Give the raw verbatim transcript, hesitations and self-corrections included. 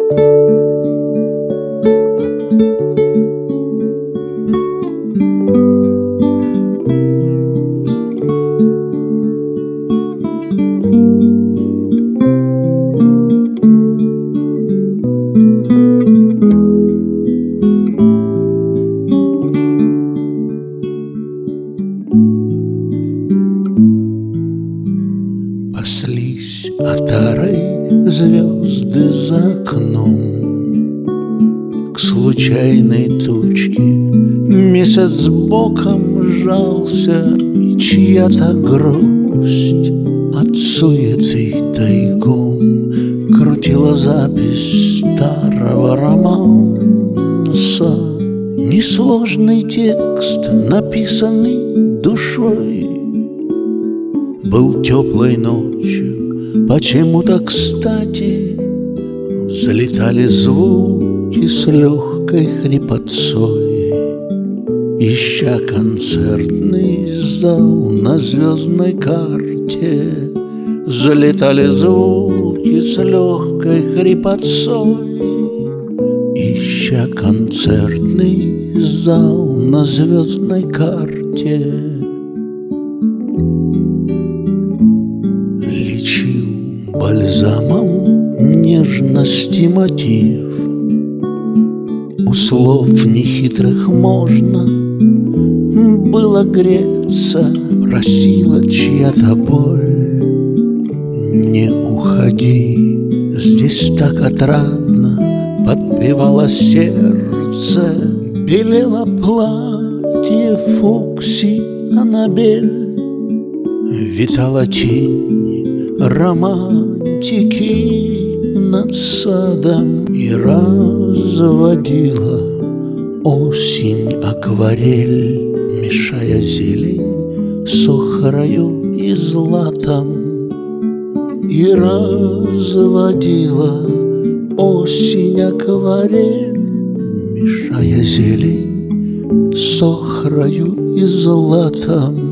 Паслись отарой звезды за окном. К случайной тучке месяц боком жался, и чья-то грусть от суеты тайком крутила запись старого романса. Несложный текст, написанный душой, был теплой ночью, почему-то кстати взлетали звуки с легкой хрипотцой. Ища концертный зал на звездной карте, взлетали звуки с легкой хрипотцой. Ища концертный зал на звездной карте, лечил бальзамом нежности мотив. У слов нехитрых можно было греться, просила чья-то боль: не уходи, здесь так отрадно. Подпевало сердце, белело платье фукси Аннабель, витала тень романтики над садом, и разводила осень акварель, мешая зелень с охрою и златом. И разводила осень акварель, мешая зелень с охрою и златом.